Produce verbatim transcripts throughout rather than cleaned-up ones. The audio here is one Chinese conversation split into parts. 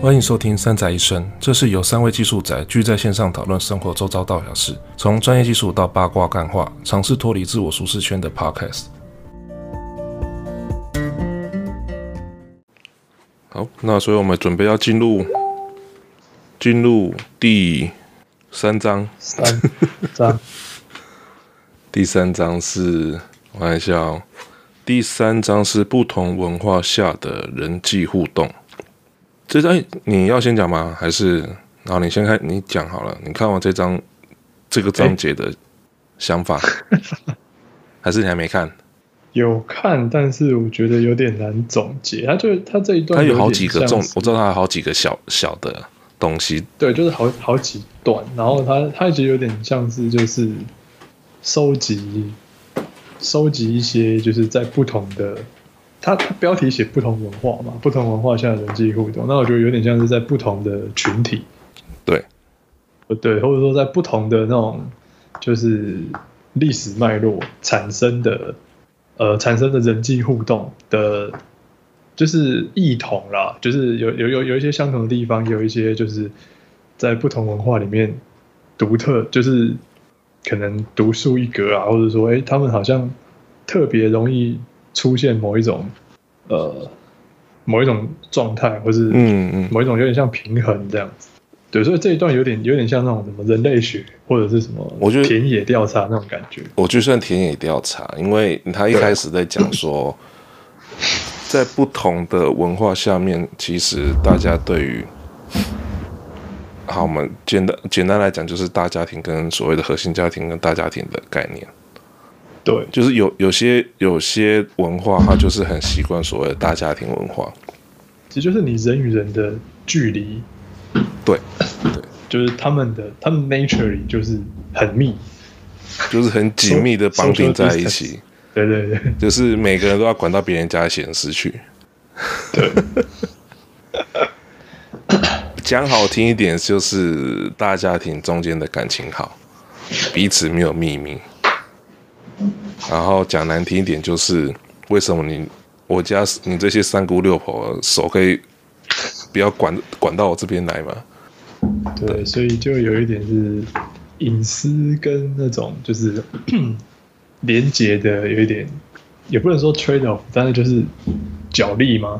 欢迎收听三宅一生，这是由三位技术宅聚在线上讨论生活周遭大小事，从专业技术到八卦干话，尝试脱离自我舒适圈的 podcast。好，那所以我们准备要进入进入第三章。 三章， 第三章是我看一下哦，第三章是不同文化下的人际互动。这章你要先讲吗？还是好你先开，你讲好了。你看完这章这个章节的想法，欸、还是你还没看？ 有看，但是我觉得有点难总结。他就他这一段他有有好几个重，我知道他有好几个小小的东西。 对，就是好好几段，然后他他其实有点像是就是收集收集一些就是在不同的。他他标题写不同文化嘛，不同文化下的人际互动，那我觉得有点像是在不同的群体， 对， 对，或者说在不同的那种就是历史脉络产生的呃产生的人际互动的，就是异同啦，就是有有有有一些相同的地方，有一些就是在不同文化里面独特，就是可能独树一格啊，或者说哎、欸，他们好像特别容易出现某一种呃某一种状态，或是某一种有点像平衡这样子。对，所以这一段有点有点像那种什么人类学或者是什么我觉得田野调查那种感觉。 我就算田野调查，因为他一开始在讲说，在不同的文化下面，其实大家对于好，我们简单简单来讲，就是大家庭跟所谓的核心家庭跟大家庭的概念。 对， 就是有有些有些文化，它就是很习惯所谓的大家庭文化， 其实就是你人与人的距离， 对对， 就是他们的他们 naturally 就是很密， 就是很紧密的绑定在一起， 对对对， 就是每个人都要管到别人家的闲事去， 对， 讲好听一点，就是大家庭中间的感情好，彼此没有秘密。然后讲难听一点，就是为什么你我家你这些三姑六婆手可以不要管管到我这边来嘛？ 对，对，所以就有一点是隐私跟那种就是连结的有一点，也不能说 trade off， 但是就是角力吗？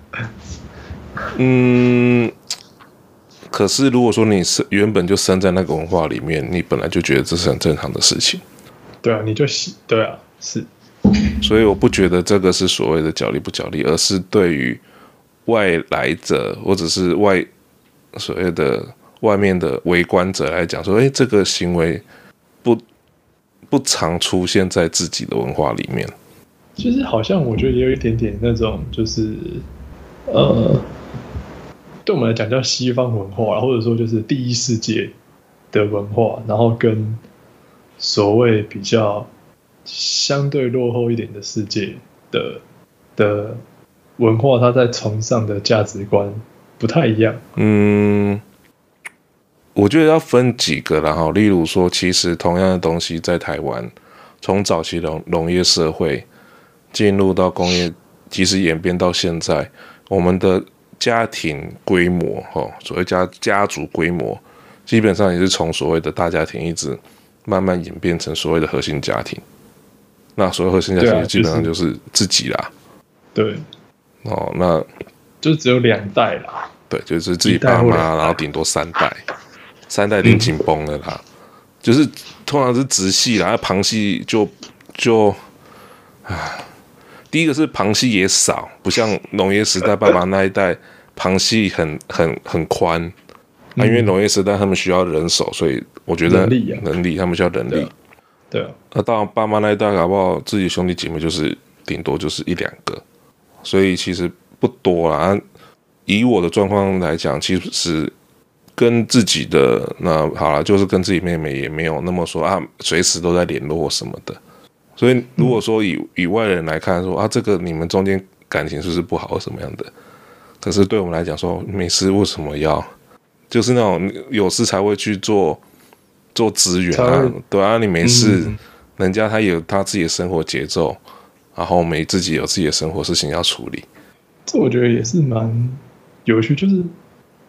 嗯，可是如果说你是原本就生在那个文化里面，你本来就觉得这是很正常的事情。 对啊，你就对啊，是， 所以我不觉得这个是所谓的角力不角力，而是对于外来者或者是外所谓的外面的围观者来讲，说，哎，这个行为不不常出现在自己的文化里面。 其实好像我觉得也有一点点那种，就是呃，对我们来讲叫西方文化，或者说就是第一世界的文化，然后跟所谓比较相对落后一点的世界的的文化，它在崇尚的价值观不太一样。 嗯，我觉得要分几个啦哈，例如说，其实同样的东西在台湾，从早期农农业社会进入到工业，即使演变到现在，我们的家庭规模哈，所谓家家族规模，基本上也是从所谓的大家庭一直慢慢演变成所谓的核心家庭，那所谓核心家庭基本上就是自己啦。 对， 哦，那就只有两代啦。 对，就是自己爸妈，然后顶多三代，三代已经紧绷了啦。嗯、就是通常是直系啦，旁系就就啊，第一个是旁系也少，不像农业时代爸爸那一代旁系很很很宽。啊，因为农业时代他们需要人手，所以我觉得能力、啊、 能力他们需要人力。 对啊。 那到爸妈那一代，搞不好自己兄弟姐妹就是顶多就是一两个，所以其实不多啦。啊、以我的状况来讲，其实跟自己的那好了，就是跟自己妹妹也没有那么说啊，随时都在联络什么的。所以如果说以以外人来看说啊，这个你们中间感情是不是不好或什么样的？可是对我们来讲说，没事为什么要？就是那种有事才会去做做资源啊，对啊，你没事，嗯、人家他有他自己的生活节奏，然后我们自己有自己的生活事情要处理。 这我觉得也是蛮有趣，就是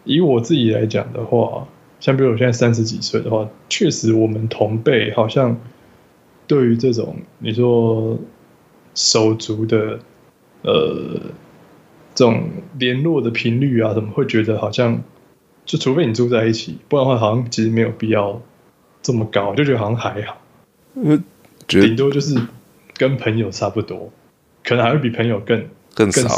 以我自己来讲的话，像比如我现在三十几岁的话，确实我们同辈好像对于这种你说手足的呃这种联络的频率啊，怎么会觉得好像就除非你住在一起，不然的话好像其实没有必要这么高，就觉得好像还好， 因觉得顶多就是跟朋友差不多，可能还会比朋友更更少。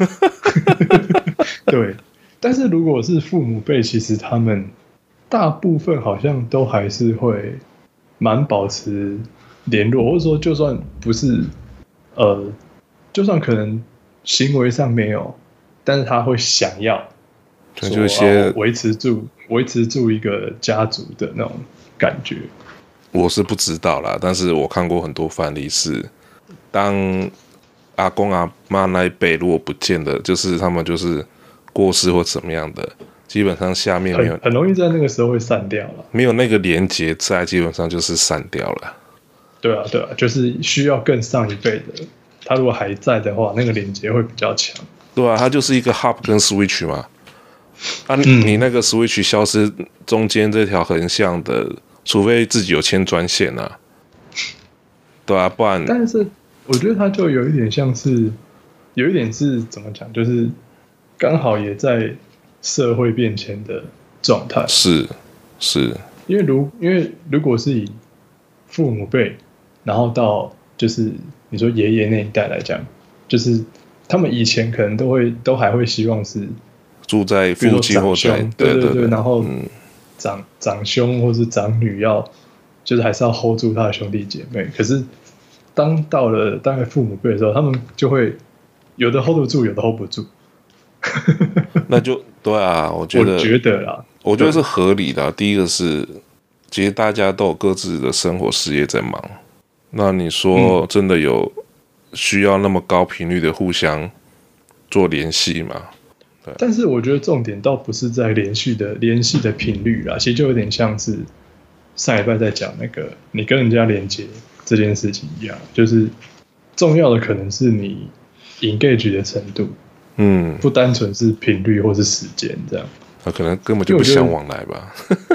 对，但是如果是父母辈，其实他们大部分好像都还是会蛮保持联络，或者说就算不是呃，就算可能行为上没有，但是他会想要可能就一些维持住维持住一个家族的那种感觉。 我是不知道啦，但是我看过很多范例是，当阿公阿妈那一辈如果不见的，就是他们就是过世或怎么样的，基本上下面没有很, 很容易在那个时候会散掉了， 没有那个连结在，基本上就是散掉了。 对啊，对啊，就是需要更上一辈的，他如果还在的话，那个连结会比较强。 对啊，它就是一个 hub 跟 switch 嘛。啊， 嗯、 你那个 switch 消失，中间这条横向的，除非自己有牵专线啊，对啊，不然。 但是我觉得它就有一点像是，有一点是怎么讲，就是刚好也在社会变迁的状态。 是是， 因为如因为如果是以父母辈，然后到就是你说爷爷那一代来讲，就是他们以前可能都会都还会希望是住在附近或在对对对, 对，然后嗯、 长长兄或是长女要就是还是要 hold 住他的兄弟姐妹，可是当到了大概父母辈的时候，他们就会有的 hold 得住，有的 hold 不住。 那就对啊，我觉得我觉得啦， 我觉得是合理的、啊。第一个是，其实大家都有各自的生活事业在忙。那你说真的有需要那么高频率的互相做联系吗？对。 但是我觉得重点倒不是在联系的联系的频率啦，其实就有点像是上礼拜在讲那个你跟人家连接这件事情一样，就是重要的可能是你 engage 的程度。 嗯， 不单纯是频率或是时间这样， 他可能根本就不想往来吧。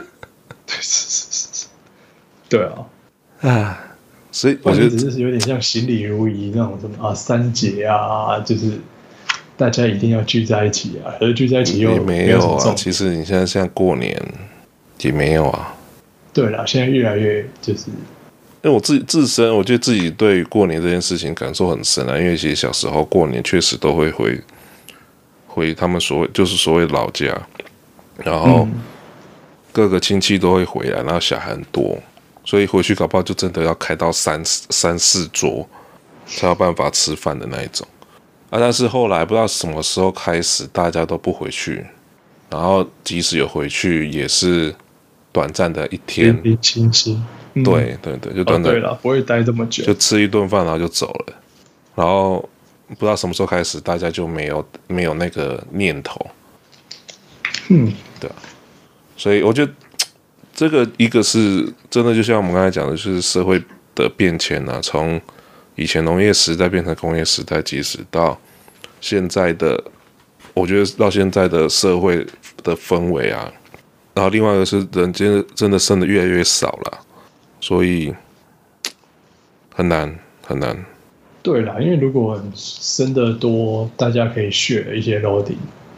对啊， 啊，所以我觉得只是有点像行礼如仪那种什么啊三节啊，就是大家一定要聚在一起啊，而聚在一起又也没有啊。 没有其实你现在现在过年也没有啊。 对啦，现在越来越就是， 因为我自己自身，我觉得自己对过年这件事情感受很深啊。因为其实小时候过年确实都会回。回他们所谓就是所谓老家，然后各个亲戚都会回来，然后小孩很多，所以回去搞不好就真的要开到三三四桌才有办法吃饭的那一种啊。但是后来不知道什么时候开始，大家都不回去，然后即使有回去，也是短暂的一天， 零零星星，嗯、 对对对，就短暂、 哦、对了，不会待这么久， 就吃一顿饭然后就走了，然后。不知道什么时候开始，大家就没有没有那个念头， 嗯， 对啊，所以我觉得这个一个是真的，就像我们刚才讲的，就是社会的变迁啊，从以前农业时代变成工业时代，即使到现在的，我觉得到现在的社会的氛围啊，然后另外一个是人间真的生的越来越少了，所以很难很难。 对啦，因为如果生的多，大家可以 share 一些 loading，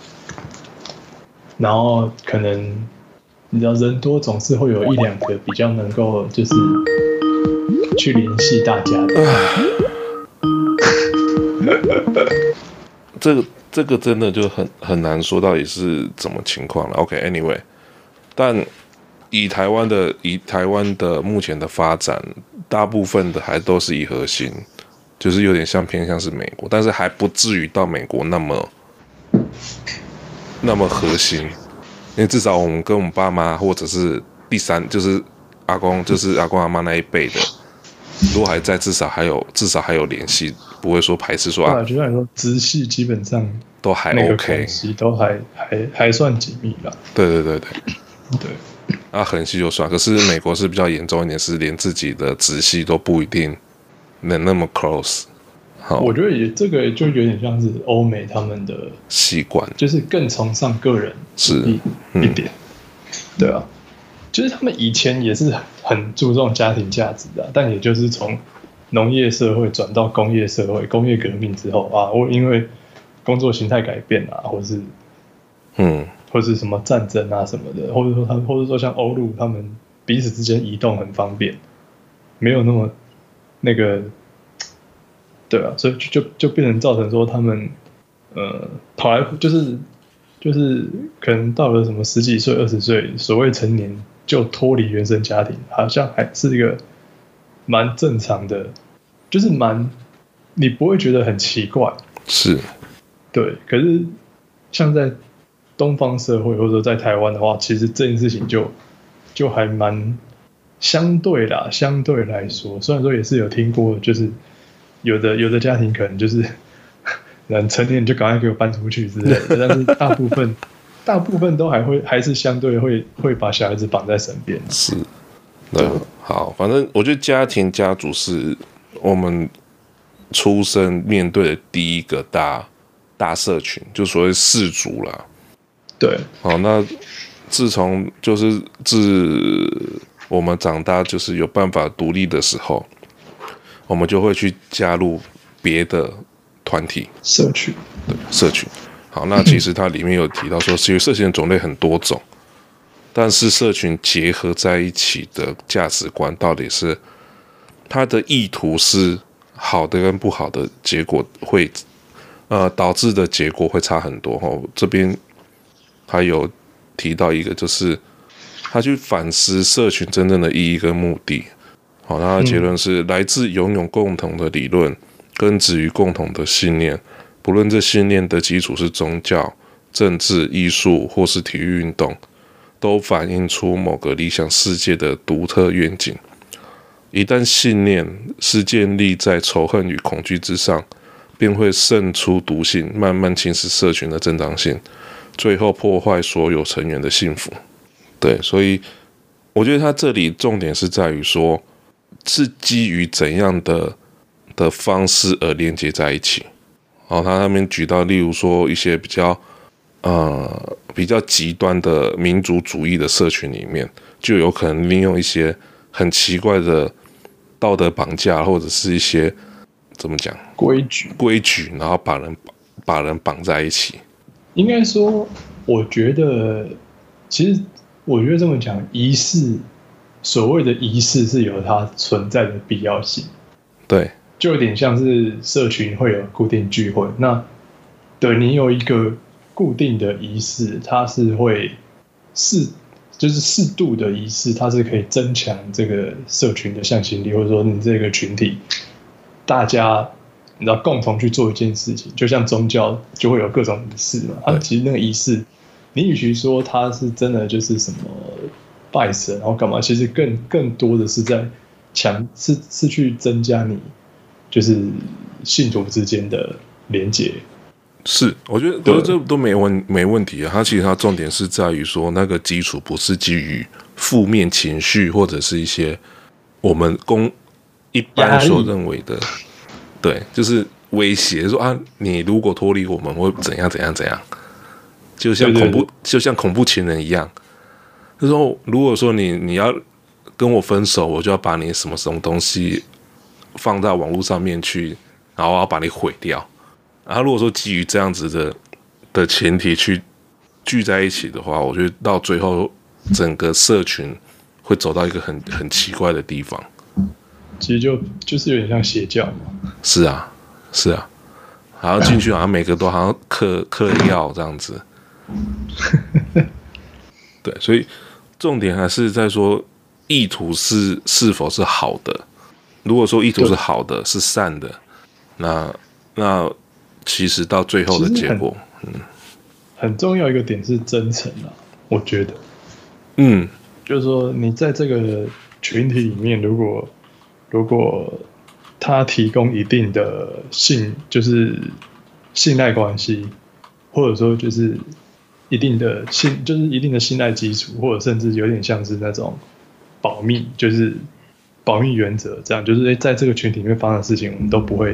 然后可能你知道人多总是会有一两个比较能够就是去联系大家的。 这个这个真的就很很难说到底是怎么情况了。OK，anyway，、okay, 但以台湾的以台湾的目前的发展，大部分的还都是以核心。就是有点像偏向是美国，但是还不至于到美国那么那么核心，因为至少我们跟我们爸妈或者是第三，就是阿公，就是阿公阿妈那一辈的，如果还在，至少还有至少还有联系，不会说排斥说啊。 就像你说，直系基本上都还 OK， 关系都还还还算紧密啦。 对对对对对， 啊，横系就算，可是美国是比较严重一点，是连自己的直系都不一定能那么 close 好， 我觉得也这个就有点像是欧美他们的习惯， 就是更崇尚个人是一、 嗯、 一点，对啊，就是他们以前也是很注重家庭价值的、啊，但也就是从农业社会转到工业社会，工业革命之后啊，我因为工作形态改变啊，或是嗯， 或是什么战争啊什么的，或者说他，或者说像欧陆他们彼此之间移动很方便，没有那么那个。对啊，所以就就就变成造成说他们，呃，跑来就是就是可能到了什么十几岁、二十岁，所谓成年就脱离原生家庭，好像还是一个蛮正常的，就是蛮你不会觉得很奇怪， 是， 对。可是像在东方社会或者说在台湾的话，其实这件事情就就还蛮相对啦，相对来说，虽然说也是有听过，就是。有的有的家庭可能就是人成年就赶快给我搬出去之类的，但是大部分大部分都还会还是相对会会把小孩子绑在身边。 是，对，好，反正我觉得家庭家族是我们出生面对的第一个大大社群，就所谓氏族啦。 对， 好，那自从就是自我们长大，就是有办法独立的时候。我们就会去加入别的团体社群， 对社群。好，那其实它里面有提到说，其实社群的种类很多种，但是社群结合在一起的价值观到底是它的意图是好的跟不好的结果会呃导致的结果会差很多哦。这边他有提到一个，就是他去反思社群真正的意义跟目的。好，他的结论是来自拥有共同的理论，根植于共同的信念，不论这信念的基础是宗教、政治、艺术或是体育运动，都反映出某个理想世界的独特愿景。一旦信念是建立在仇恨与恐惧之上，便会渗出毒性，慢慢侵蚀社群的正当性，最后破坏所有成员的幸福。对，所以我觉得他这里重点是在于说，是基于怎样的的方式而连接在一起。然后他那边举到，例如说一些比较呃比较极端的民族主义的社群里面，就有可能利用一些很奇怪的道德绑架，或者是一些怎么讲规矩规矩，然后把人把人绑在一起。 应该说，我觉得其实我觉得这么讲，仪式。所谓的仪式是有它存在的必要性， 对， 就有点像是社群会有固定聚会，那对你有一个固定的仪式，它是会适就是适度的仪式，它是可以增强这个社群的向心力，或者说你这个群体大家你知道共同去做一件事情，就像宗教就会有各种仪式嘛，它其实那个仪式，你与其说它是真的就是什么。拜神，然后干嘛？其实更更多的是在强是是去增加你就是信徒之间的连结。 是，我觉得我觉得这都没问没问题啊。它其实它重点是在于说，那个基础不是基于负面情绪或者是一些我们公一般所认为的，对，就是威胁说啊，你如果脱离我们会怎样怎样怎样，就像恐怖对对对就像恐怖情人一样。就是说，如果说你你要跟我分手，我就要把你什么什么东西放在网络上面去，然后要把你毁掉。然后如果说基于这样子的的前提去聚在一起的话，我觉得到最后整个社群会走到一个很很奇怪的地方。 其实就就是有点像邪教嘛。 是啊，是啊，好像进去好像每个都好像嗑嗑药这样子。对，所以。重点还是在说意图是是否是好的。如果说意图是好的，是善的，那那其实到最后的结果，嗯， 很重要一个点是真诚啊，我觉得， 嗯， 就是说你在这个群体里面，如果如果他提供一定的信，就是信赖关系，或者说就是。一定的信就是一定的信赖基础，或者甚至有点像是那种保密，就是保密原则这样，就是在这个群体里面发生的事情，我们都不会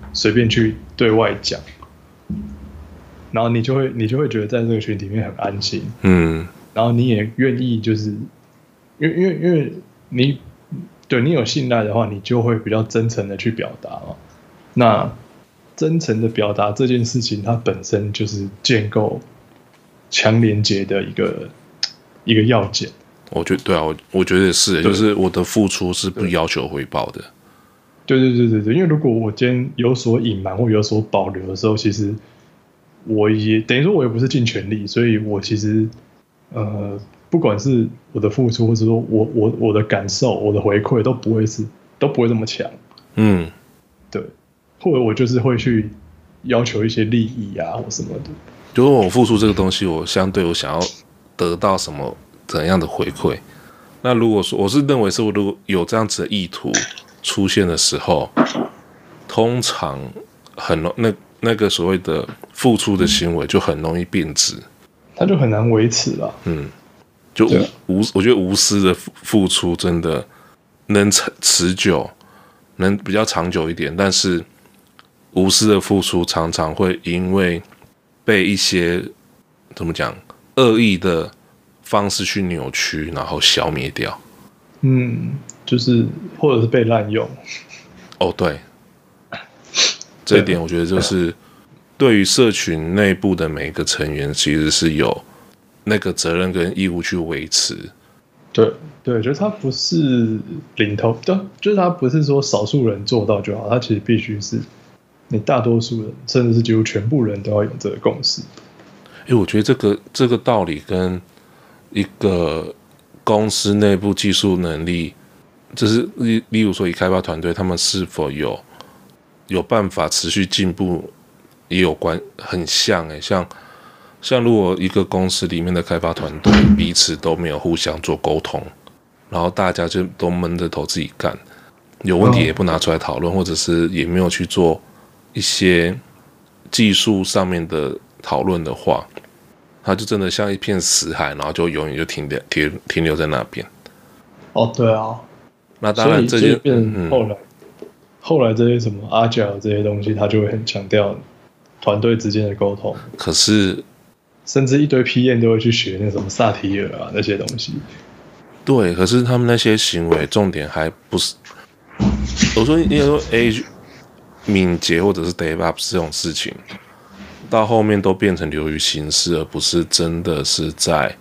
随便去对外讲，然后你就会你就会觉得在这个群体里面很安心， 嗯， 然后你也愿意就是，因为因为因为你对你有信赖的话，你就会比较真诚的去表达嘛。那真诚的表达这件事情，它本身就是建构强连结的一个一个要件。 我觉得对啊，我我觉得是，就是我的付出是不要求回报的。 对对对对对，因为如果我今天有所隐瞒或有所保留的时候，其实我也等于说我也不是尽全力，所以我其实呃，不管是我的付出，或者说我我我的感受、我的回馈，都不会是都不会这么强。 嗯， 对，或者我就是会去要求一些利益啊或什么的。 就是我付出这个东西，我相对我想要得到什么怎样的回馈。那如果说我是认为是，如果有这样子的意图出现的时候，通常很那那个所谓的付出的行为就很容易变质， 它就很难维持了。 嗯，就无无，我觉得无私的付出真的能持久，能比较长久一点，但是无私的付出常常会因为被一些怎么讲恶意的方式去扭曲，然后消灭掉。 嗯，就是或者是被滥用。 哦，对，这一点我觉得就是对于社群内部的每一个成员，其实是有那个责任跟义务去维持。 对对，就是他不是领头，就是他不是说少数人做到就好，他其实必须是你大多数人，甚至是几乎全部人都要有这个共识。 哎，我觉得这个这个道理跟一个公司内部技术能力，就是例例如说以开发团队，他们是否有有办法持续进步，也有关很像哎、欸，像像如果一个公司里面的开发团队彼此都没有互相做沟通，然后大家就都闷着头自己干，有问题也不拿出来讨论，或者是也没有去做一些技术上面的讨论的话，它就真的像一片死海，然后就永远就停留停停留在那边。 哦，对啊。 那当然这些， 变成后来、嗯、后来这些什么 Agile 这些东西，它就会很强调团队之间的沟通。 可是， 甚至一堆 P M 都会去学那什么萨提尔啊那些东西。 对，可是他们那些行为重点还不是，我说应该说 A 敏捷或者是 DevOps 这种事情，到后面都变成流于形式，而不是真的是在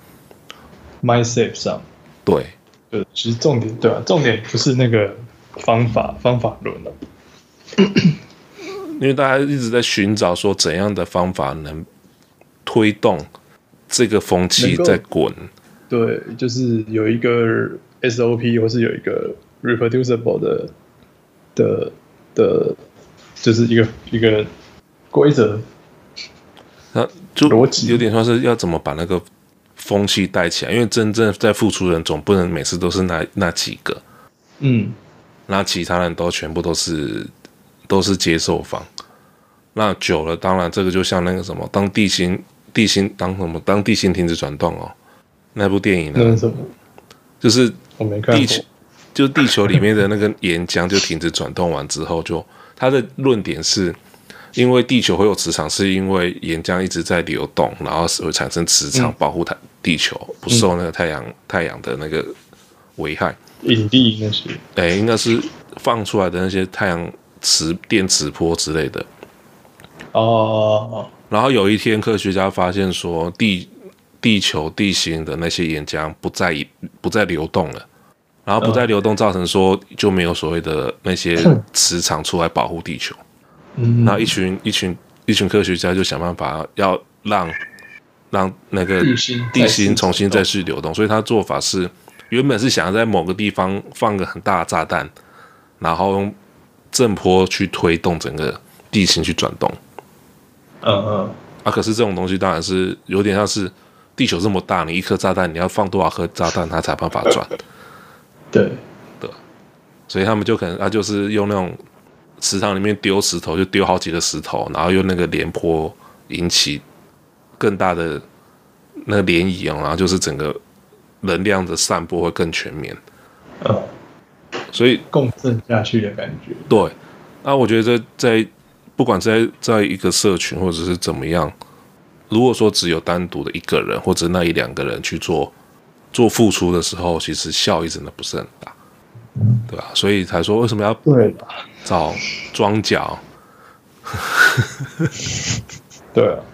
mindset 上。 对， 对，其实重点对啊，重点不是那个方法方法论了， 因为大家一直在寻找说怎样的方法能推动这个风气在滚。 对，就是有一个 S O P 或是有一个 reproducible 的的的，就是一个一个规则。 那就有点像是要怎么把那个风气带起来，因为真正在付出的人总不能每次都是那那几个， 嗯， 那其他人都全部都是都是接受方。那久了，当然这个就像那个什么，当地心地心当什么，当地心停止转动哦，那部电影呢？ 那是什么？ 就是我没看过。 地球，就是地球里面的那个岩浆就停止转动完之后就，就它的论点是。因为地球会有磁场，是因为岩浆一直在流动，然后会产生磁场，保护地球不受那个太阳、嗯、太阳的那个危害。 引力那些， 哎，应该是放出来的那些太阳磁电磁波之类的。 哦。 然后有一天，科学家发现说地地球地心的那些岩浆不再不再流动了，然后不再流动，造成说就没有所谓的那些磁场出来保护地球。 嗯、 那一群一群一群科学家就想办法要让让那个地心重新再去流动，所以他做法是原本是想要在某个地方放个很大的炸弹，然后用震波去推动整个地心去转动。 嗯嗯。 啊，可是这种东西当然是有点像是地球这么大，你一颗炸弹你要放多少颗炸弹它才办法转？ 对对，所以他们就可能他就是用那种。池塘里面丢石头，就丢好几个石头，然后用那个连波引起更大的那个涟漪哦，然后就是整个能量的散播会更全面。 嗯， 所以共振下去的感觉。 对，那我觉得在不管在在一个社群或者是怎么样，如果说只有单独的一个人或者那一两个人去做做付出的时候，其实效益真的不是很大，对吧？所以才说为什么要找庄脚？ 对啊，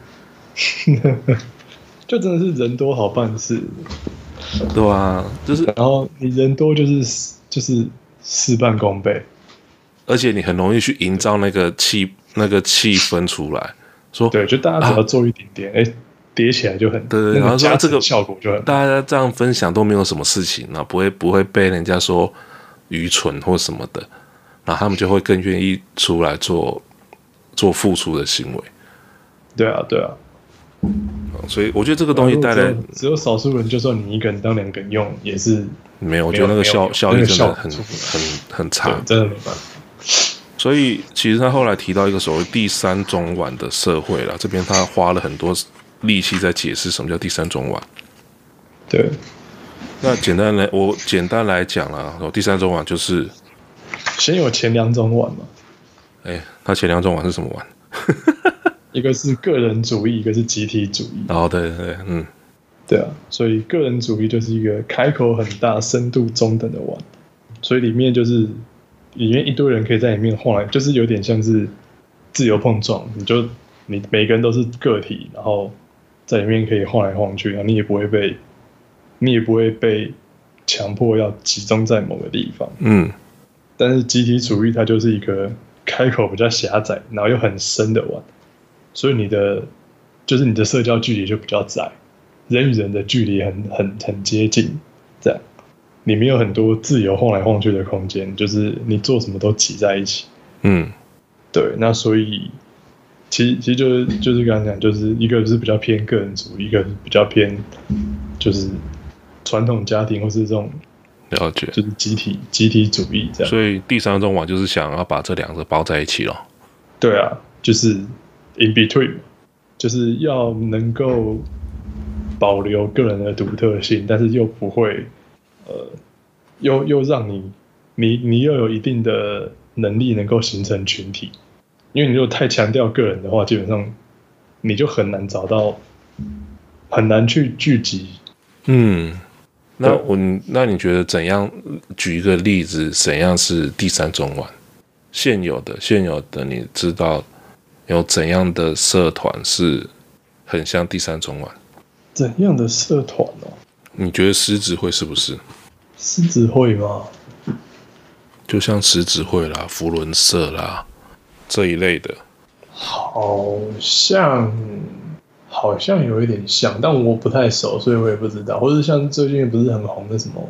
就真的是人多好办事， 对啊，就是， 然后你人多就是就是事半功倍， 而且你很容易去营造那个气那个气氛出来，说对，就大家只要做一点点，哎、啊，叠起来就很对对，然后说这个效果就很， 大家这样分享都没有什么事情，然后不会不会被人家说愚蠢或什么的，然后他们就会更愿意出来做做付出的行为。 对啊，对啊。 所以我觉得这个东西带来只有少数人，就算你一个人当两个人用，也是没有。我觉得那个效效益真的很很很差， 真的没办法。 所以其实他后来提到一个所谓第三中晚的社会了，这边他花了很多力气在解释什么叫第三中晚。 对， 那简单来我简单来讲啦，第三中晚就是先有前两种晚嘛。 哎，他前两种晚是什么晚？ 一个是个人主义，一个是集体主义。 哦，对对对，嗯， 对啊，所以个人主义就是一个开口很大、深度中等的碗，所以里面就是里面一堆人可以在里面晃来，就是有点像是自由碰撞，你就你每个人都是个体，然后在里面可以晃来晃去，然后你也不会被你也不会被强迫要集中在某个地方。 嗯， 但是集体主义它就是一个开口比较狭窄，然后又很深的碗。所以你的就是你的社交距离就比较窄，人与人的距离很很很接近，这样里面有很多自由晃来晃去的空间，就是你做什么都挤在一起。 嗯， 对，那所以其实其实就是就是刚刚讲，就是一个是比较偏个人主义，一个是比较偏就是传统家庭或是这种了解， 就是集体集体主义这样。 所以第三种网就是想要把这两个包在一起咯。 对啊，就是。in between， 就是要能够保留个人的独特性，但是又不会，呃，又又让你，你你又有一定的能力能够形成群体，因为你如果太强调个人的话，基本上你就很难找到，很难去聚集。 嗯，那我那你觉得怎样？举一个例子，怎样是第三中晚？现有的现有的，你知道？有怎样的社团是很像第三中晚？ 怎样的社团哦？ 你觉得狮子会是不是？ 狮子会吗？ 就像狮子会啦、福伦社啦这一类的。 好像好像有一点像，但我不太熟，所以我也不知道。或者像最近不是很红的什么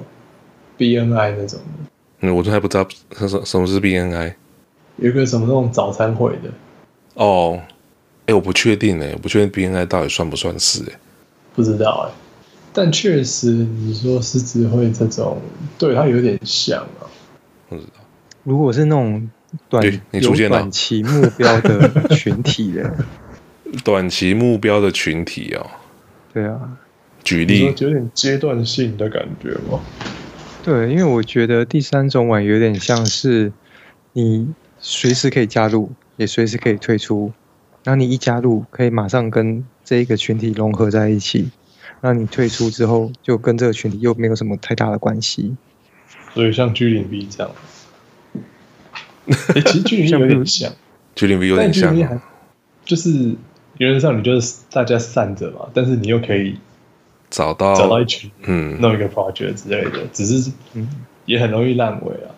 B N I 那种的。 嗯，我都还不知道什么是 B N I。 有一个什么那种早餐会的。 哦，哎，我不确定哎，我不确定 B N I 到底算不算是哎， 不知道哎，但确实你说狮子会这种，对它有点像啊。 不知道， 如果是那种短有短期目标的群体的， 短期目标的群体哦， 对啊， 举例， 有点阶段性的感觉吗？ 对，因为我觉得第三种晚有点像是你随时可以加入。也随时可以退出，然后你一加入，可以马上跟这一个群体融合在一起。那你退出之后，就跟这个群体又没有什么太大的关系。 所以像 G 零 V 这样，欸、其实 G 零 V 有点像 ，G 零 V 有点像， 就是原则上你就是大家散着嘛，但是你又可以找到找到一群， 嗯， 弄一个 project 之类的，只是也很容易烂尾啊。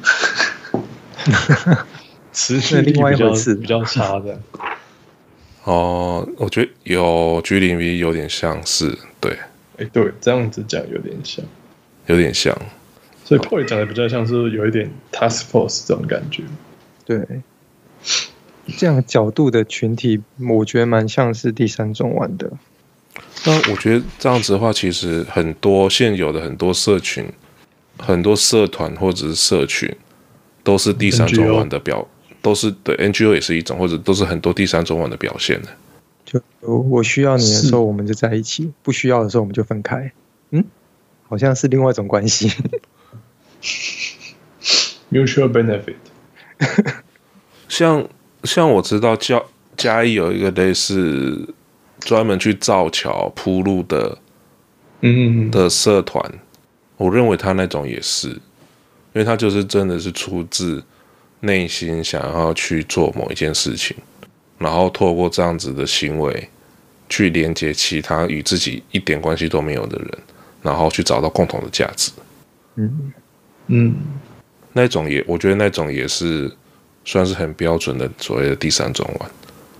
持续力比较比较差的。 哦，我觉得有 G 零 V 有点像是对， 哎，对，这样子讲有点像， 有点像。 所以 Poy 讲的比较像是有一点 Task Force 这种感觉。 对，这样角度的群体，我觉得蛮像是第三种玩的。 那我觉得这样子的话，其实很多现有的很多社群、很多社团或者是社群，都是第三种玩的表。都是对 N G O 也是一种，或者都是很多第三种网的表现的。 就我需要你的时候，我们就在一起；不需要的时候，我们就分开。嗯，好像是另外一种关系。 Mutual benefit。 像像我知道嘉嘉义有一个类似专门去造桥铺路的， 嗯的社团，我认为他那种也是，因为他就是真的是出自内心想要去做某一件事情，然后透过这样子的行为去连接其他与自己一点关系都没有的人，然后去找到共同的价值。 嗯嗯， 那种也，我觉得那种也是算是很标准的所谓的第三种玩。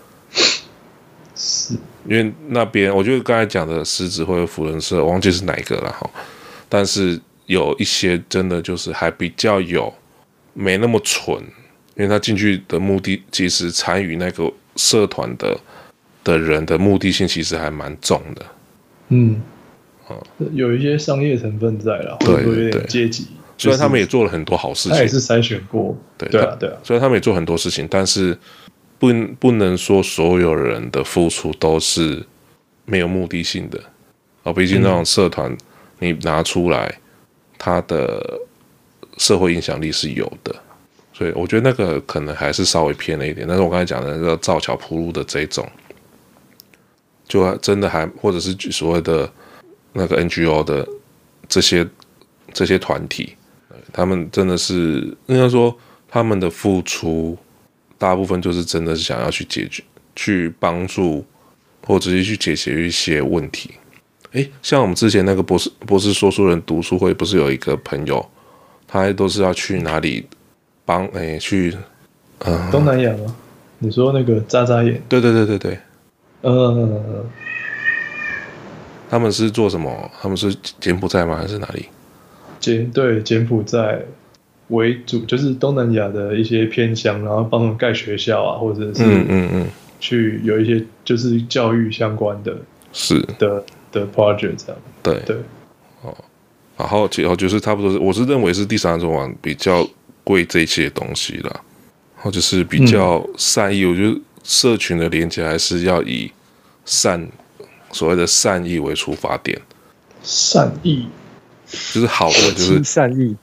是， 因为那边我觉得刚才讲的狮子会、福人社，我忘记是哪一个了哈，但是有一些真的就是还比较有没那么蠢，因为他进去的目的其实参与那个社团的的人的目的性其实还蛮重的。 嗯，有一些商业成分在啦，或者说有点阶级。 虽然他们也做了很多好事情， 他也是筛选过， 对对啊，对啊。 虽然他们也做很多事情，但是不不能说所有人的付出都是没有目的性的哦。毕竟那种社团，你拿出来，它的社会影响力是有的，所以我觉得那个可能还是稍微偏了一点。但是我刚才讲的那个造桥铺路的这种，就真的还或者是所谓的那个 N G O 的这些这些团体。他们真的是应该说，他们的付出大部分就是真的是想要去解决、去帮助，或者是去解决一些问题。诶，像我们之前那个博士博士说书人读书会，不是有一个朋友，他都是要去哪里帮诶去呃东南亚吗？你说那个眨眨眼？ 对对对对对， 呃， 他们是做什么？他们是柬埔寨吗？还是哪里？ 柬对柬埔寨为主，就是东南亚的一些偏乡，然后帮他们盖学校啊，或者是嗯嗯嗯， 去有一些就是教育相关的， 是的的 project 这样。 对对， 哦，然后其后就是差不多是，我是认为是第三种网比较贵这些东西啦，然后就是比较善意，嗯、我觉得社群的连接还是要以善所谓的善意为出发点， 善意。 就是好的，就是善意。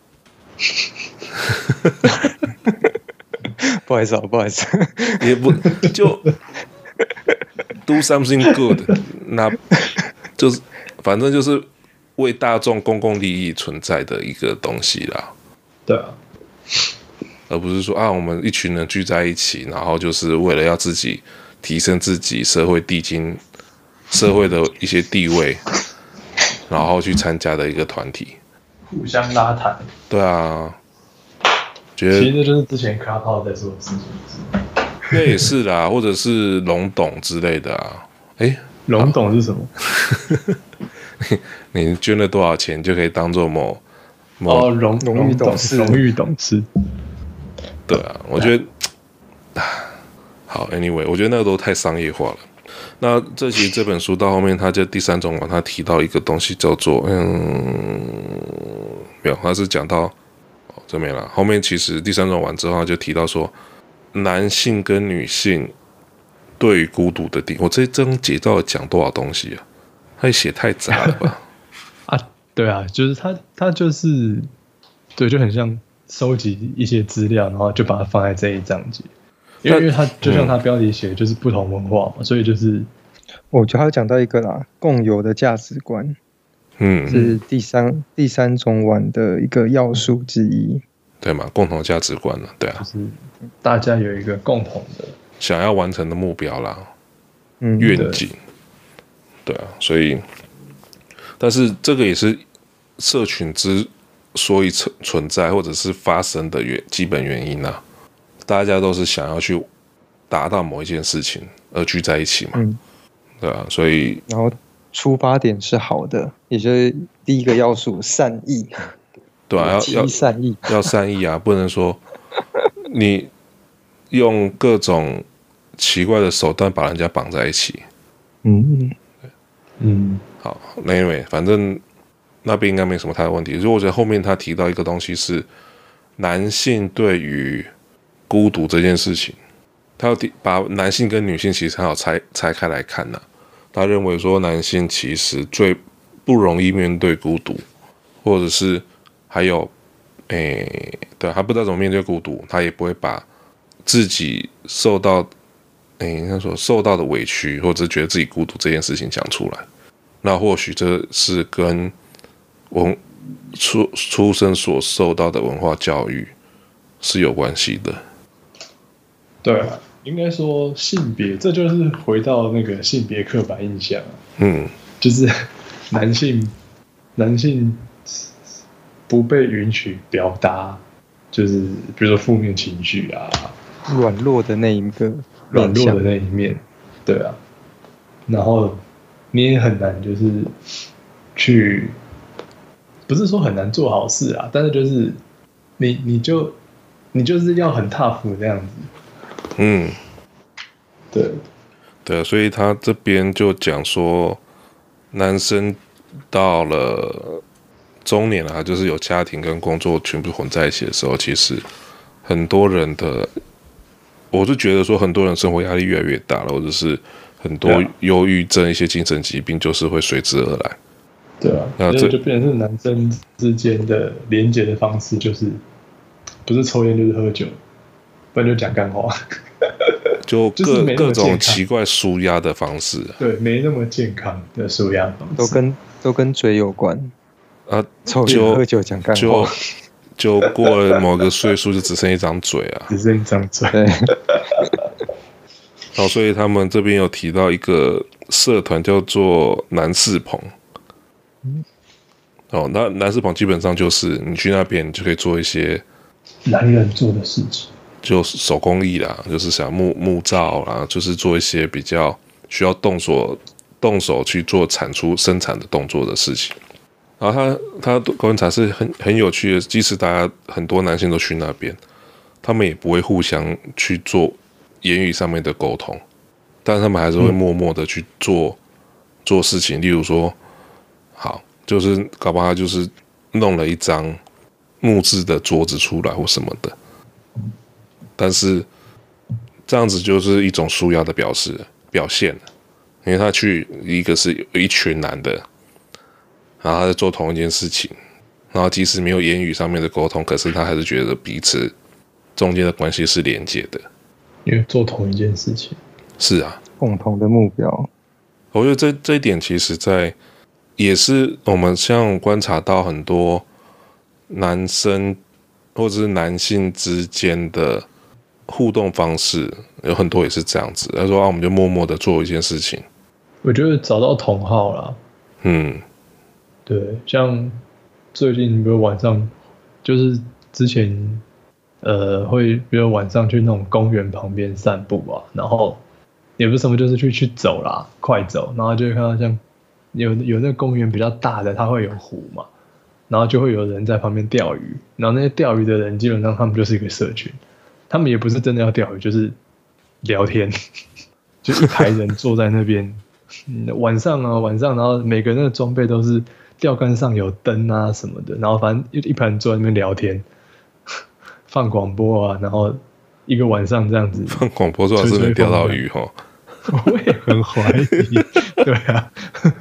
不好意思啊，不好意思， 也不就 do something good， 那就是反正就是为大众公共利益存在的一个东西啦。 对啊， 而不是说啊，我们一群人聚在一起，然后就是为了要自己提升自己社会地经社会的一些地位。然后去参加的一个团体， 互相拉抬。对啊，觉得其实这就是之前卡炮在做的事情。 那也是啦，或者是龙董之类的啊。哎， 龙董是什么？ 你捐了多少钱就可以当做某某哦荣荣誉董事， 荣誉董事。 对啊，我觉得好 ，anyway， 我觉得那个都太商业化了。那这其实这本书到后面，他就第三种网，他提到一个东西叫做嗯，没有，他是讲到哦，这没了。后面其实第三种网之后，他就提到说，男性跟女性对于孤独的定义，我这章节到底讲多少东西啊？他写太杂了吧？ 啊，对啊，就是他他就是对，就很像收集一些资料，然后就把它放在这一章节。因为，因为他就像他标题写的，就是不同文化嘛，嗯、所以就是， 我觉得他讲到一个啦，共有的价值观， 嗯， 是第三第三种玩的一个要素之一， 对嘛？共同价值观了，对啊， 就是大家有一个共同的想要完成的目标啦， 嗯， 愿景，对啊，所以，但是这个也是社群之所以存存在或者是发生的原基本原因啊。大家都是想要去达到某一件事情而聚在一起嘛， 嗯、 对啊，所以然后出发点是好的，也就是第一个要素善意， 对啊，要要善意， 要善意啊，不能说你用各种奇怪的手段把人家绑在一起， 嗯嗯， 好，那因为反正那边应该没什么太大问题，所以我觉得后面他提到一个东西是男性对于孤独这件事情，他要把男性跟女性其实还要拆拆开来看呢、啊。他认为说男性其实最不容易面对孤独，或者是还有，诶，对，他不知道怎么面对孤独，他也不会把自己受到，哎，那说受到的委屈，或者是觉得自己孤独这件事情讲出来，那或许这是跟文出出生所受到的文化教育是有关系的。 对啊，应该说性别，这就是回到那个性别刻板印象啊。 嗯， 就是男性男性不被允许表达，就是比如说负面情绪啊， 软弱的那一个软弱的那一面，对啊。然后你也很难就是去，不是说很难做好事啊，但是就是你你就你就是要很 tough 那样子。 嗯， 对对，所以他这边就讲说，男生到了中年啊，就是有家庭跟工作全部混在一起的时候，其实很多人的，我是觉得说很多人生活压力越来越大了，或者是很多忧郁症、一些精神疾病就是会随之而来。 对啊，那这就变成是男生之间的连结的方式，就是不是抽烟就是喝酒，不然就讲干话。 就各各种奇怪抒压的方式、啊， 对，没那么健康的抒压方式， 都跟都跟嘴有关啊。 抽烟喝酒讲干话， 就就过了某个岁数，就只剩一张嘴啊， 只剩一张嘴。 对。 哦，所以他们这边有提到一个社团叫做南四棚。哦，那南四棚基本上就是你去那边，你就可以做一些男人做的事情。 就手工艺啦，就是想木木造啦，就是做一些比较需要动手动手去做产出生产的动作的事情。然后他他观察是很很有趣的，即使大家很多男性都去那边，他们也不会互相去做言语上面的沟通，但是他们还是会默默的去做、嗯、做事情。例如说，好，就是搞不好他就是弄了一张木质的桌子出来或什么的。但是这样子就是一种抒压的表示表现，因为他去一个是有一群男的，然后他在做同一件事情，然后即使没有言语上面的沟通，可是他还是觉得彼此中间的关系是连结的， 因为做同一件事情。 是啊， 共同的目标。 我觉得这这一点其实在也是我们像观察到很多男生或者是男性之间的互动方式有很多也是这样子，他说啊，我们就默默的做一件事情。 我觉得找到同好啦， 嗯， 对，像最近比如晚上，就是之前呃会比如晚上去那种公园旁边散步啊，然后也不是什么，就是去去走啦，快走，然后就会看到像有有那个公园比较大的，它会有湖嘛，然后就会有人在旁边钓鱼，然后那些钓鱼的人基本上他们就是一个社群。他们也不是真的要钓鱼，就是聊天，就一排人坐在那边，嗯、晚上啊晚上，然后每个人的装备都是钓竿上有灯啊什么的，然后反正一排人坐在那边聊天，放广播啊，然后一个晚上这样子。 放广播最好是没钓到鱼哈。 我也很怀疑，对啊，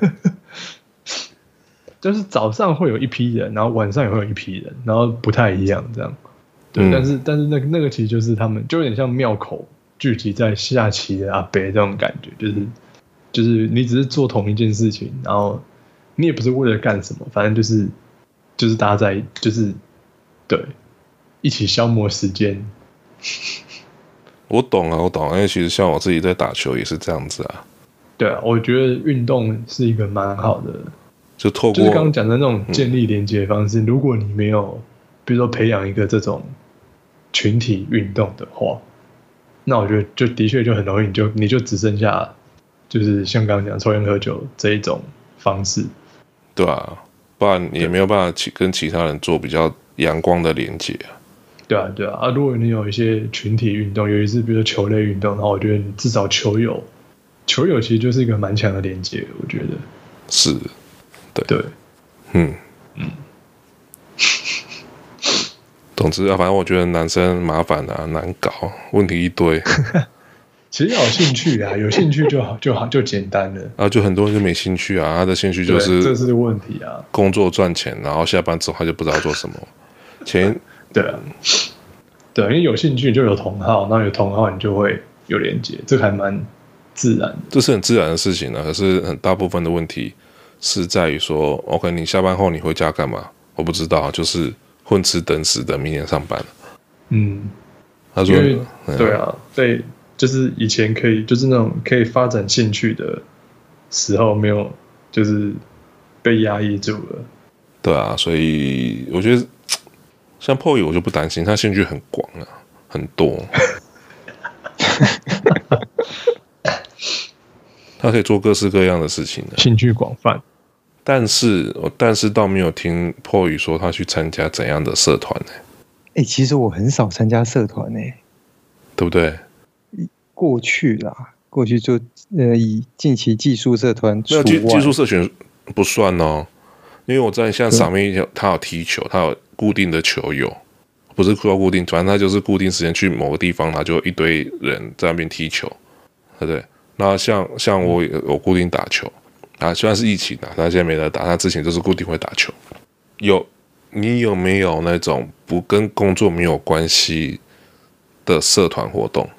就是早上会有一批人，然后晚上也会有一批人，然后不太一样这样。对，嗯、但是但是那个那个其实就是他们就有点像庙口聚集在下棋的阿伯这种感觉，就是就是你只是做同一件事情，然后你也不是为了干什么，反正就是就是大家在就是对一起消磨时间。 我懂啊，我懂啊，因为其实像我自己在打球也是这样子啊。 对啊，我觉得运动是一个蛮好的， 就透过就是刚刚讲的那种建立连接方式、嗯。如果你没有，比如说培养一个这种群体运动的话，那我觉得就的确就很容易，你就你就只剩下就是像刚刚讲抽烟喝酒这一种方式， 对啊，不然也没有办法跟其他人做比较阳光的连接啊。 对啊，对啊，啊！如果你有一些群体运动，尤其是比如说球类运动，然后我觉得你至少球友，球友其实就是一个蛮强的连接，我觉得是，对对， 嗯嗯。总之啊，反正我觉得男生麻烦啊，难搞，问题一堆。 其实要有兴趣啊，有兴趣就好，就好，就简单了。 啊，就很多人就没兴趣啊，他的兴趣就是这是问题啊，工作赚钱，然后下班之后他就不知道做什么。前对啊， 对，因为有兴趣就有同好，那有同好你就会有连接，这还蛮自然的。 这是很自然的事情啊。可是很大部分的问题是在于说 ，OK， 你下班后你回家干嘛？我不知道，就是混吃等死的，明天上班。 嗯， 他说， 对啊，对，就是以前可以，就是那种可以发展兴趣的时候，没有就是被压抑住了。 对啊，所以我觉得像 Poi 我就不担心，他兴趣很广啊，很多，他可以做各式各样的事情的， 兴趣广泛。 但是，但是倒没有听 Poi 说他去参加怎样的社团呢、欸？ 哎、欸，其实我很少参加社团呢、欸， 对不对？ 过去啦，过去就呃以近期技术社团除外， 没有技技术社群不算哦。因为我在像上面他有踢球，他有固定的球友，不是说固定，反正他就是固定时间去某个地方，他就一堆人在那边踢球，对不对？那像像我有固定打球啊，虽然是疫情啊，他现在没得打，他之前就是固定会打球。有你有没有那种不跟工作没有关系的社团活动？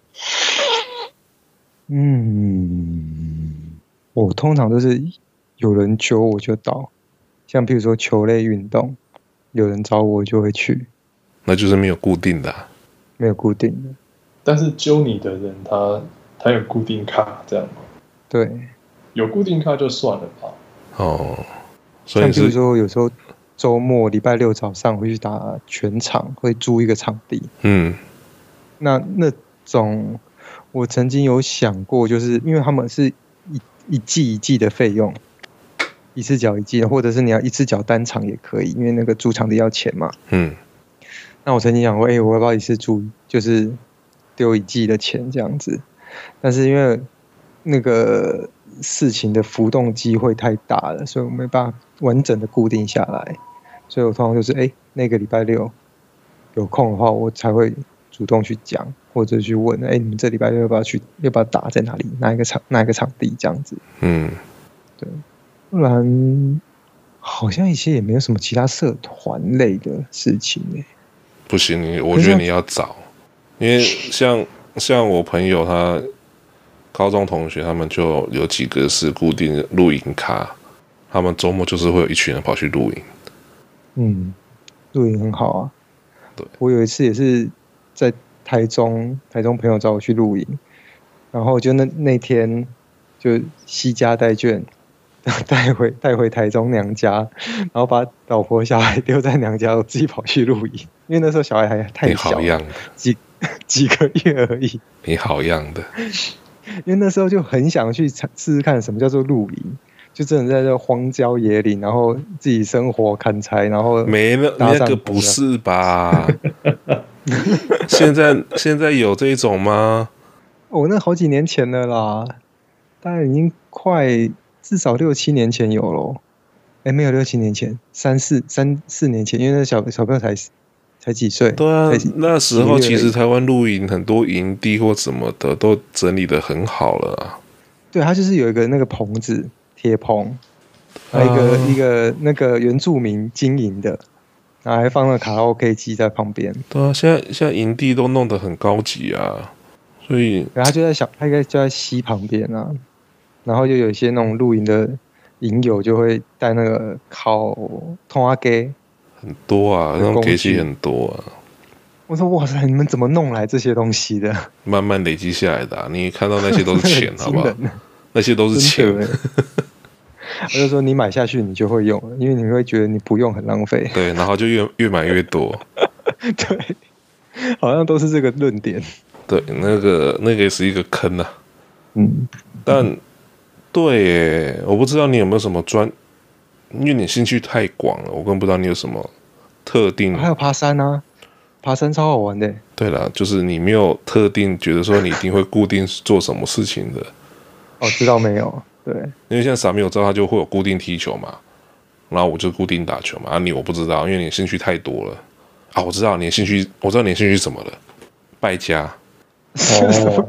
嗯，我通常都是有人揪我就到。像譬如说球类运动，有人找我就会去， 那就是没有固定的、啊， 没有固定的。 但是揪你的人他，他他有固定卡这样吗？ 对， 有固定卡就算了吧。 哦，所以像譬如说有时候周末礼拜六早上会去打全场，会租一个场地。 嗯， 那那种我曾经有想过，就是因为他们是一一季一季的费用。一次缴一季，或者是你要一次缴单场也可以，因为那个租场地要钱嘛。 嗯， 那我曾经想过，哎、欸，我要不要一次租，就是丢一季的钱这样子？但是因为那个事情的浮动机会太大了，所以我没办法完整的固定下来。所以我通常就是，哎、欸，那个礼拜六有空的话，我才会主动去讲，或者去问，哎、欸，你们这礼拜六要不要去？要不要打在哪里？哪一个场？哪一个场地？这样子。 嗯， 对。不然好像一些也没有什么其他社团类的事情呢、欸。 不行，你我觉得你要找，因为像像我朋友他高中同学，他们就有几个是固定露营咖，他们周末就是会有一群人跑去露营。 嗯，露营很好啊。 对， 我有一次也是在台中，台中朋友找我去露营，然后就那那天就惜家带眷。带回带回台中娘家，然后把老婆小孩丢在娘家，我自己跑去露营，因为那时候小孩还太小， 你好样的， 几几个月而已。 你好样的， 因为那时候就很想去试试看什么叫做露营，就真的在这荒郊野岭，然后自己生火砍柴，然后没了那个不是吧？现在现在有这一种吗？ 哦，那好几年前了啦，大概已经快。至少六七年前有咯，哎，没有六七年前，三四三四年前，因为那小小朋友才才几岁。 对啊，那时候其实台湾露营很多营地或什么的都整理得很好了啊。 对，它就是有一个那个棚子，铁棚，还有一个、啊、一个那个原住民经营的，然后还放了卡拉 OK 机在旁边。 对啊，现在现在营地都弄得很高级啊，所以他就在小，他应该就在溪旁边啊。然后就有一些那种露营的营友就会带那个烤通阿给， 很多啊，那种给息很多啊。 我说哇塞，你们怎么弄来这些东西的？ 慢慢累积下来的、啊，你看到那些都是钱，好不好？那些都是钱。 我就说你买下去你就会用了，因为你会觉得你不用很浪费。 对，然后就越越买越多。 对，好像都是这个论点。 对，那个那个也是一个坑啊。 嗯， 但。对耶，我不知道你有没有什么专，因为你兴趣太广了，我根本不知道你有什么特定。 还有爬山啊，爬山超好玩的。 对啦，就是你没有特定觉得说你一定会固定做什么事情的。 哦，知道没有？对， 因为像傻咪我知道他就会有固定踢球嘛，然后我就固定打球嘛。啊，你我不知道，因为你兴趣太多了。啊，我知道你的兴趣，我知道你的兴趣是什么了，败家。 哦，什么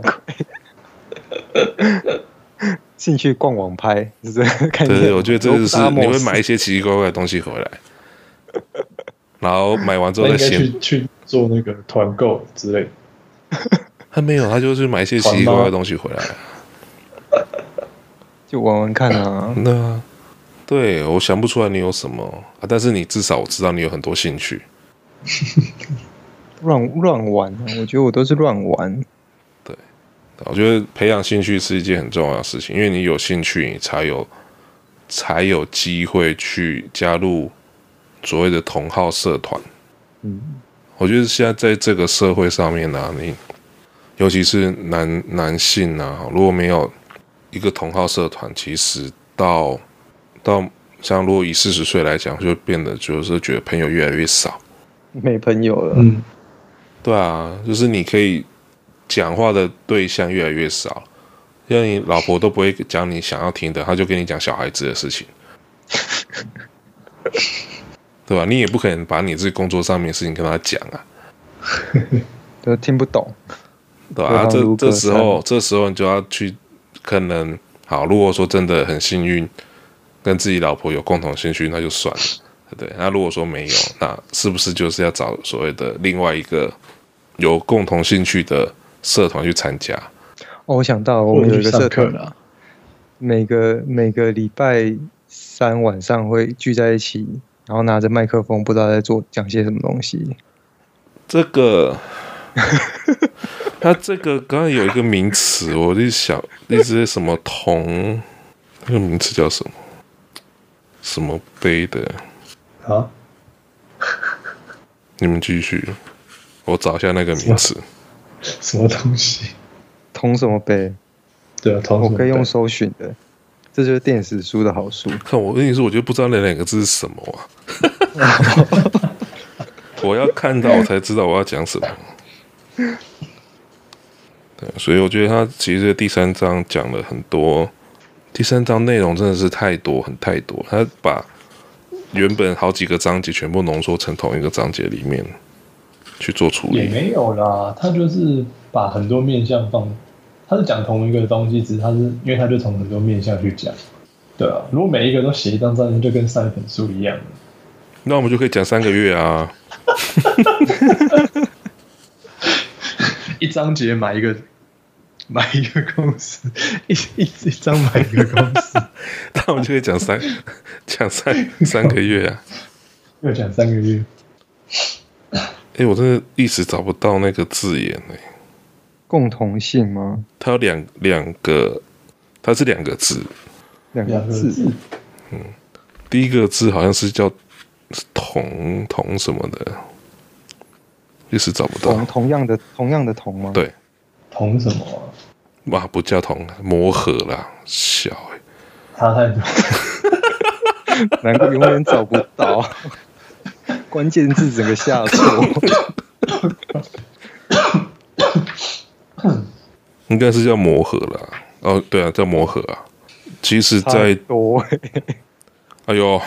鬼？兴趣逛网拍，是这个概念。 对对，我觉得这就是你会买一些奇奇怪怪的东西回来。 然后买完之后那应该再嫌。 去去做那个团购之类的。 他没有，他就是买一些奇奇怪怪的东西回来。 就玩玩看啊。 那啊对，我想不出来你有什么啊，但是你至少我知道你有很多兴趣。 乱乱玩啊，我觉得我都是乱玩。 我觉得培养兴趣是一件很重要的事情，因为你有兴趣，你才有才有机会去加入所谓的同好社团。 嗯， 我觉得现在在这个社会上面啊，你尤其是男男性啊，如果没有一个同好社团，其实到到像如果以四十岁来讲，就变得就是觉得朋友越来越少。 没朋友了。 嗯， 对啊，就是你可以讲话的对象越来越少，像你老婆都不会讲你想要听的，她就跟你讲小孩子的事情，对吧？你也不可能把你自己工作上面的事情跟她讲啊， 都听不懂。 对吧？啊、这这时候这时候你就要去，可能好，如果说真的很幸运，跟自己老婆有共同兴趣，那就算了，对不对？那如果说没有，那是不是就是要找所谓的另外一个有共同兴趣的社团去参加？ 哦，我想到我们有一个社团啦， 每个每个礼拜三晚上会聚在一起，然后拿着麦克风，不知道在做讲些什么东西。 这个，它这个刚刚有一个名词，我就想一直什么同，那个名词叫什么？什么杯的？ 啊？ 你们继续，我找一下那个名词。 什么东西？ 同什么杯？ 对啊，同什么杯我可以用搜寻的，这就是电子书的好处。 看我跟你说，我就不知道那两个字是什么啊。我要看到我才知道我要讲什么。对，所以我觉得他其实第三章讲了很多，第三章内容真的是太多，很太多。他把原本好几个章节全部浓缩成同一个章节里面去做处理。 也没有啦，他就是把很多面向放，他是讲同一个东西，只是他是因为他就从很多面向去讲。对啊，如果每一个都写一张专辑，就跟上一本书一样。 那我们就可以讲三个月啊。 一章节买一个，买一个公司，一一一张买一个公司， 那我们就可以讲三讲三三个月啊。 又讲三个月。 哎、欸，我真的一时找不到那个字眼哎、欸。 共同性吗？ 它有两两个，它是两个字， 两个字。 嗯，第一个字好像是叫同同什么的。一时找不到。 同同样的同样的同吗？ 对。 同什么、啊？ 哇，不叫同，磨合啦，小哎、 欸，差太多。 难怪永远找不到，关键字整个下错。 应该是叫磨合啦。哦，对啊，叫磨合啊。其实在，在多、欸， 哎呦，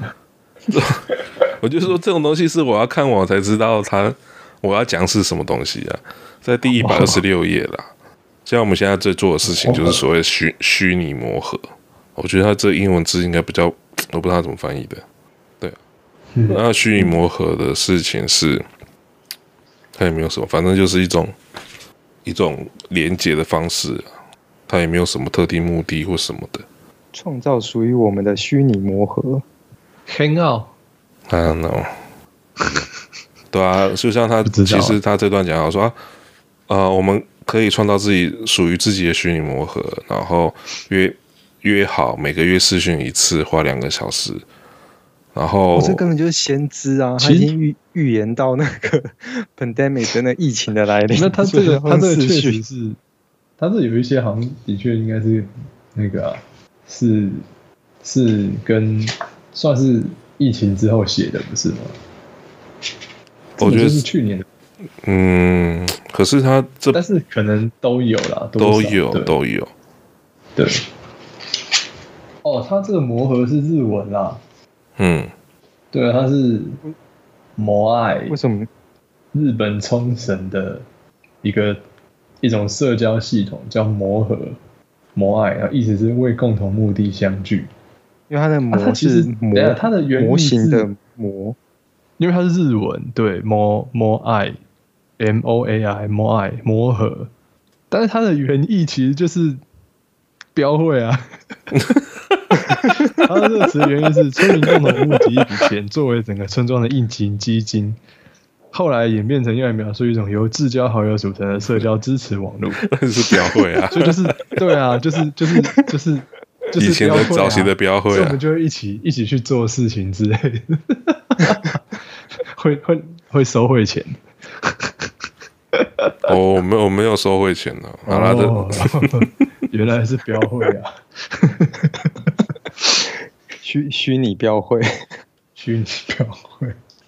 我就说这种东西是我要看我才知道它。我要讲是什么东西啊？在第一百二十六页啦。像我们现在在做的事情，就是所谓虚虚拟磨合。我觉得它这英文字应该比较，我不知道它怎么翻译的。对，那虚拟磨合的事情是，它也没有什么，反正就是一种一种连接的方式啊。它也没有什么特定目的或什么的。 创造属于我们的虚拟磨合。 Hangout。 I don't know。对啊，就像他其实他这段讲到说、啊，呃，我们可以创造自己属于自己的虚拟磨合，然后约约好每个月视讯一次，花两个小时，然后、 哦、这根本就是先知啊，他已经预预言到那个 pandemic 的那疫情的来临。 那他这个他这个确实是，他这有一些好像的确应该是那个、啊、是是跟算是疫情之后写的，不是吗？ 我觉得是去年的， 嗯，可是他这， 但是可能都有啦， 都有都有， 对。哦，他这个磨合是日文啦， 嗯， 对，他是摩爱， 为什么？ 日本冲绳的一个一种社交系统叫磨合，摩爱，意思是为共同目的相聚。 因为它的模是模， 啊、它的原模型的模。 因为它是日文，对，摩摩爱 M O A I 摩爱磨合，但是它的原意其实就是标会啊。它的这个词原意是村民共同募集一笔钱，作为整个村庄的应急基金。后来演变成用来描述一种由至交好友组成的社交支持网络， 是标会啊， 所以就是对啊，就是就是就是就是以前的早期的标会啊， 所以我们就会一起一起去做事情之类的，会会会收汇钱。 哦，我没有我没有收汇钱的，好啦， 哦，原来是标会啊， 虚虚拟标会， 虚拟标会。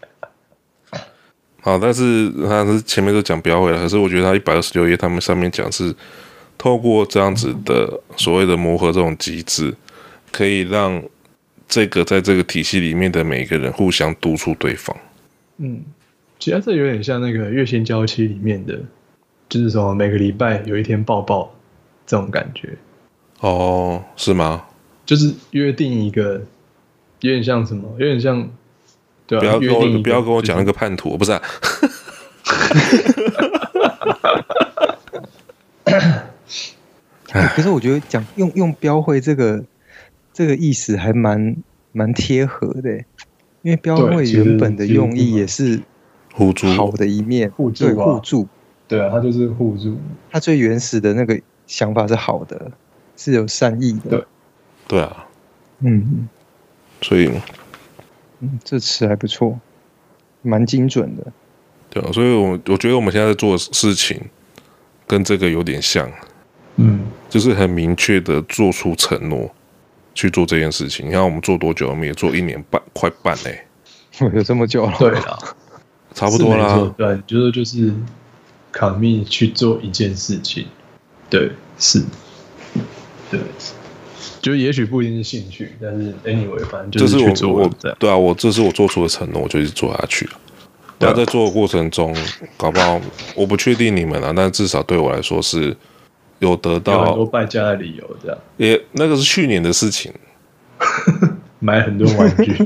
好，但是他是前面都讲标会了，可是我觉得他一百二十六页他们上面讲是透过这样子的所谓的磨合这种机制，可以让这个在这个体系里面的每一个人互相督促对方。 嗯，其实这有点像那个月薪娇妻里面的，就是什么每个礼拜有一天抱抱这种感觉。 哦，是吗？ 就是约定一个，有点像什么，有点像。对啊、 不要跟我不要跟我讲那个个叛徒，不是、啊。 可是我觉得讲用用标会这个这个意思还蛮蛮贴合的，因为标会原本的用意也是互助好的一面， 互助、啊、 对互助。 对啊，它就是互助。 它最原始的那个想法是好的，是有善意的。 对， 对啊， 嗯， 所以。 嗯，这词还不错，蛮精准的。 对啊，所以我我觉得我们现在在做的事情跟这个有点像， 嗯， 就是很明确的做出承诺去做这件事情。你看我们做多久？我们也做一年半，快半嘞、 欸，有这么久了？ 对啦， 差不多啦。 对，就是就是卡密去做一件事情，对，是，对。就也许不一定是兴趣，但是 anyway， 反正就是去做我我对啊，我这是我做出的承诺，我就一直做下去了。那、啊、在做的过程中，搞不好我不确定你们啊，但至少对我来说是有得到有很多败家的理由，这样。 也那个是去年的事情， 买很多玩具，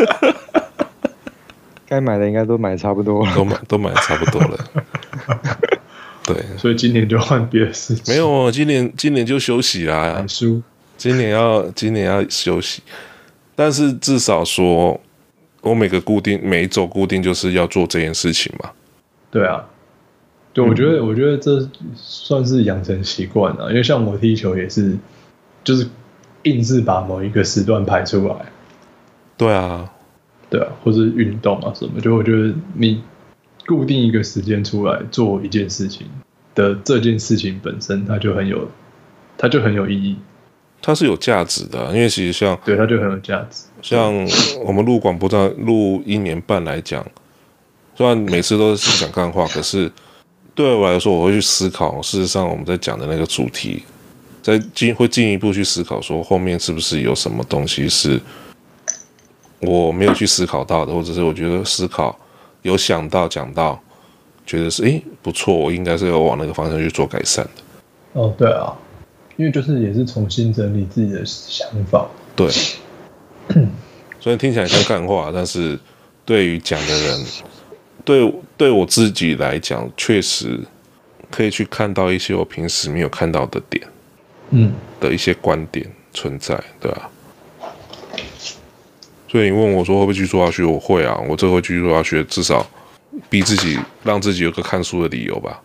该买的应该都买差不多了， 都买都买差不多了。对， 所以今年就换别的事情。 没有，今年今年就休息啦。 买书。 今年要今年要休息，但是至少说，我每个固定每一周固定就是要做这件事情嘛。 对啊，对，我觉得、嗯、我觉得这算是养成习惯了，因为像我踢球也是，就是硬是把某一个时段排出来。 对啊， 对啊，或是运动啊什么，就我觉得你固定一个时间出来做一件事情的这件事情本身，它就很有，它就很有意义。 它是有价值的、啊，因为其实像对它就很有价值。 像我们录广播站录一年半来讲，虽然每次都是讲干话，可是对我来说，我会去思考，事实上我们在讲的那个主题，在进会进一步去思考，说后面是不是有什么东西是我没有去思考到的，或者是我觉得思考有想到讲到，觉得是诶不错，我应该是要往那个方向去做改善的。 哦，对啊。因为就是也是重新整理自己的想法， 对，虽然听起来像干话，但是对于讲的人，对对我自己来讲，确实可以去看到一些我平时没有看到的点， 嗯， 的一些观点存在，对吧、啊？所以你问我说会不会继续做下去，我会啊，我这会继续做下去，至少逼自己让自己有个看书的理由吧。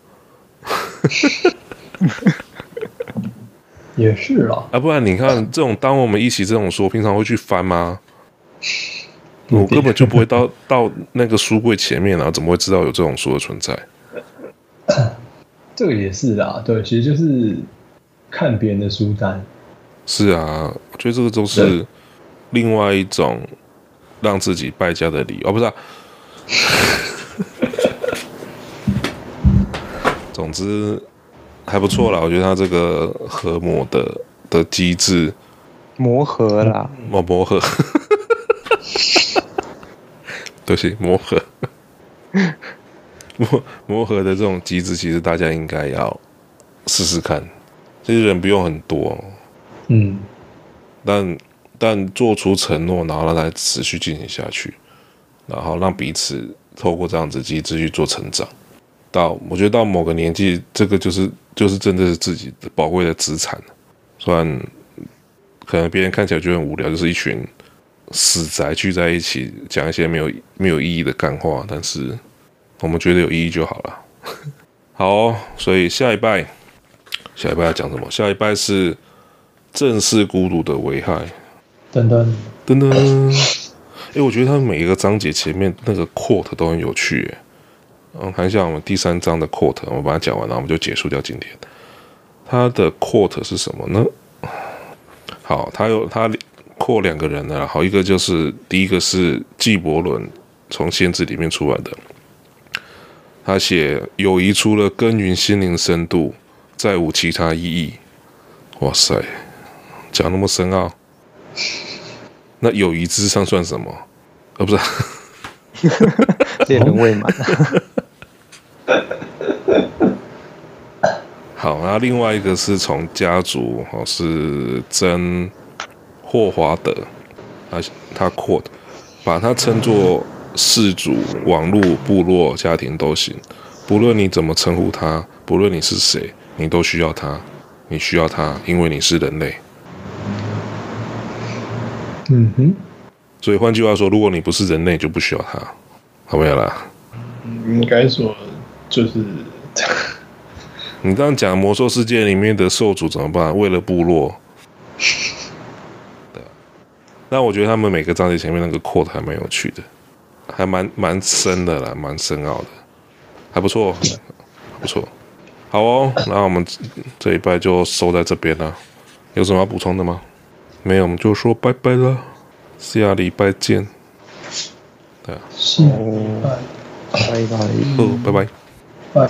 也是啦， 啊，不然你看这种，当我们一起这种说，平常会去翻吗？我根本就不会到到那个书柜前面啊，怎么会知道有这种书的存在？ 这个也是啦，对，其实就是看别人的书单。 是啊，我觉得这个都是另外一种让自己败家的理由，哦、不是、啊。总之还不错啦，我觉得他这个合磨的的机制， 磨合啦， 磨磨合，对不起，磨合，磨磨合的这种机制，其实大家应该要试试看。这些人不用很多， 嗯， 但但做出承诺，然后让它持续进行下去， 然后让彼此透过这样子机制去做成长。到我觉得到某个年纪，这个就是就是真的是自己的宝贵的资产。虽然可能别人看起来就很无聊，就是一群死宅聚在一起讲一些没有没有意义的干话，但是我们觉得有意义就好了。好哦，所以下一拜，下一拜要讲什么？下一拜是正视孤独的危害。 噔噔噔噔，哎，我觉得他们每一个章节前面那个 quote 都很有趣耶。嗯，看一下我们第三章的 quote， 我们把它讲完，然后我们就结束掉今天。他的 quote 是什么呢？好，他有他 quote 两个人呢，好，一个就是第一个是纪伯伦从《限制》里面出来的，他写友谊除了耕耘心灵深度，再无其他意义。哇塞，讲那么深奥，那友谊之上算什么？呃，不是， 恋人未满。 好，然后另外一个是从家族，哦，是真霍华德，他他 quote 把他称作氏族、网络、部落、家庭都行，不论你怎么称呼他，不论你是谁，你都需要他，你需要他，因为你是人类。 嗯哼， 所以换句话说，如果你不是人类，就不需要他，好没有啦？ 应该说就是你这样讲，魔兽世界里面的兽族怎么办？为了部落，对。但我觉得他们每个章节前面那个 quote 还蛮有趣的，还蛮蛮深的啦，蛮深奥的，还不错，不错。好哦，那我们这一拜就收在这边了。有什么要补充的吗？没有，我们就说拜拜了，下礼拜见。对啊， 是， 拜拜。 哦，拜拜。